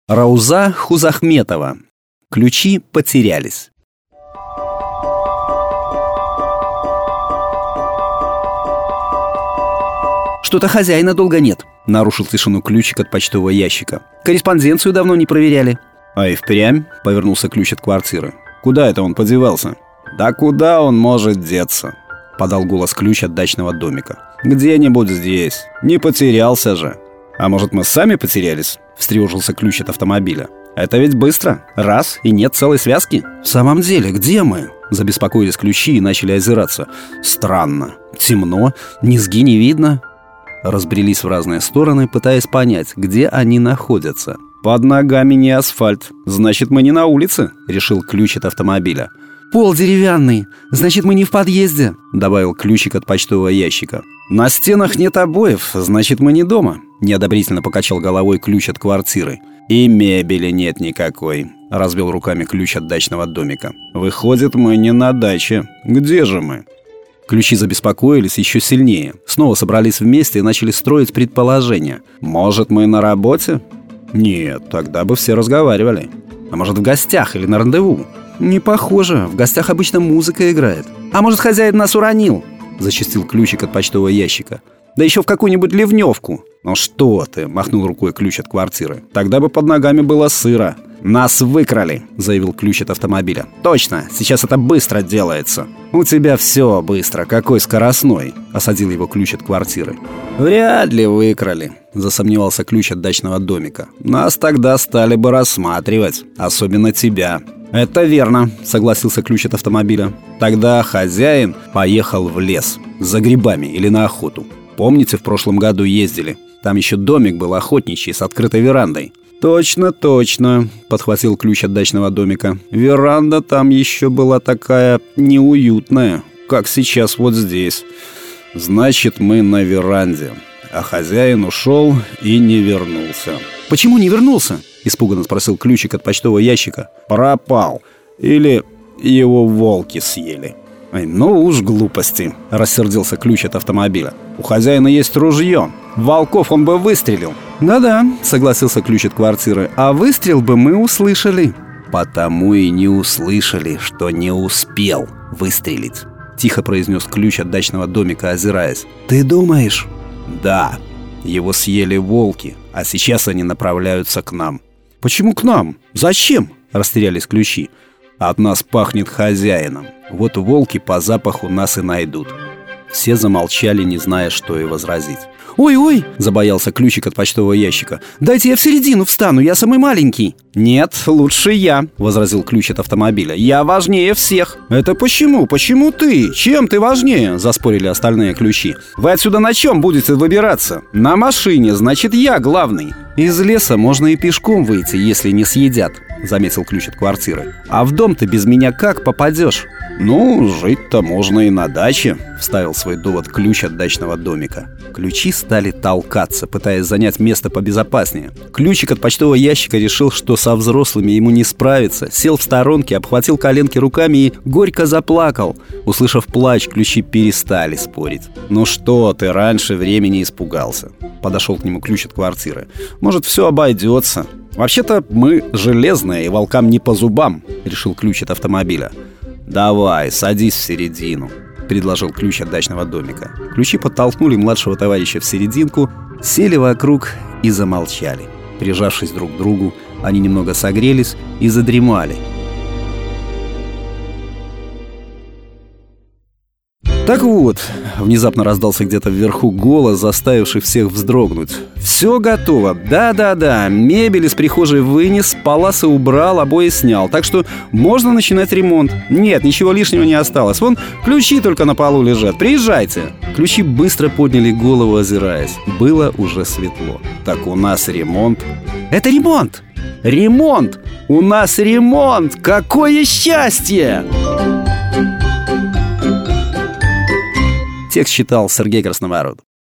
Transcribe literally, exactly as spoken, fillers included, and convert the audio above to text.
Рауза Хузахметова. Ключи потерялись. «Что-то хозяина долго нет», — нарушил тишину ключик от почтового ящика. «Корреспонденцию давно не проверяли». «А и впрямь?» — повернулся ключ от квартиры. «Куда это он подевался?» «Да куда он может деться?» — подал голос ключ от дачного домика. «Где-нибудь здесь. Не потерялся же». «А может, мы сами потерялись?» — встревожился ключ от автомобиля. «Это ведь быстро. Раз, и нет целой связки». «В самом деле, где мы?» — забеспокоились ключи и начали озираться. «Странно. Темно, низги не видно». Разбрелись в разные стороны, пытаясь понять, где они находятся. «Под ногами не асфальт. Значит, мы не на улице», — решил ключ от автомобиля. «Пол деревянный. Значит, мы не в подъезде», — добавил ключик от почтового ящика. «На стенах нет обоев. Значит, мы не дома», — неодобрительно покачал головой ключ от квартиры. «И мебели нет никакой», — развел руками ключ от дачного домика. «Выходит, мы не на даче. Где же мы?» Ключи забеспокоились еще сильнее. Снова собрались вместе и начали строить предположения. «Может, мы на работе?» «Нет, тогда бы все разговаривали». «А может, в гостях или на рандеву?» «Не похоже. В гостях обычно музыка играет». «А может, хозяин нас уронил?» — зачастил ключик от почтового ящика. «Да еще в какую-нибудь ливневку». «Ну что ты?» — махнул рукой ключ от квартиры. «Тогда бы под ногами было сыро». «Нас выкрали», — заявил ключ от автомобиля. «Точно, сейчас это быстро делается». «У тебя все быстро, какой скоростной», — осадил его ключ от квартиры. «Вряд ли выкрали», — засомневался ключ от дачного домика. «Нас тогда стали бы рассматривать, особенно тебя». «Это верно», — согласился ключ от автомобиля. «Тогда хозяин поехал в лес за грибами или на охоту. Помните, в прошлом году ездили? Там еще домик был охотничий с открытой верандой». «Точно, точно», — подхватил ключ от дачного домика. «Веранда там еще была такая неуютная, как сейчас вот здесь. Значит, мы на веранде, а хозяин ушел и не вернулся». «Почему не вернулся?» — испуганно спросил ключик от почтового ящика. «Пропал. Или его волки съели». «Ай, ну уж глупости», — рассердился ключ от автомобиля. «У хозяина есть ружье. Волков он бы выстрелил». «Да-да», — согласился ключ от квартиры. «А выстрел бы мы услышали». «Потому и не услышали, что не успел выстрелить», — тихо произнес ключ от дачного домика, озираясь. «Ты думаешь?» «Да. Его съели волки, а сейчас они направляются к нам». «Почему к нам? Зачем?» — растерялись ключи. «От нас пахнет хозяином. Вот волки по запаху нас и найдут». Все замолчали, не зная, что и возразить. «Ой-ой!» — забоялся ключик от почтового ящика. «Дайте я в середину встану, я самый маленький». «Нет, лучше я», — возразил ключ от автомобиля. «Я важнее всех». «Это почему? Почему ты? Чем ты важнее?» — заспорили остальные ключи. «Вы отсюда на чем будете выбираться?» «На машине, значит, я главный». «Из леса можно и пешком выйти, если не съедят», — заметил ключ от квартиры. «А в дом ты без меня как попадешь?» «Ну, жить-то можно и на даче», — вставил свой довод ключ от дачного домика. Ключи стали толкаться, пытаясь занять место побезопаснее. Ключик от почтового ящика решил, что со взрослыми ему не справиться, сел в сторонке, обхватил коленки руками и горько заплакал. Услышав плач, ключи перестали спорить. «Ну что ты, раньше времени испугался», — подошел к нему ключ от квартиры. «Может, все обойдется. Вообще-то мы железные и волкам не по зубам», — решил ключ от автомобиля. «Давай, садись в середину», — предложил ключ от дачного домика. Ключи подтолкнули младшего товарища в серединку, сели вокруг и замолчали. Прижавшись друг к другу, они немного согрелись и задремали. «Так вот», — внезапно раздался где-то вверху голос, заставивший всех вздрогнуть. «Все готово. Да-да-да, мебель из прихожей вынес, паласы убрал, обои снял. Так что можно начинать ремонт. Нет, ничего лишнего не осталось. Вон ключи только на полу лежат. Приезжайте». Ключи быстро подняли голову, озираясь. Было уже светло. «Так у нас ремонт». «Это ремонт! Ремонт! У нас ремонт! Какое счастье!» Текст читал Сергей Красновород.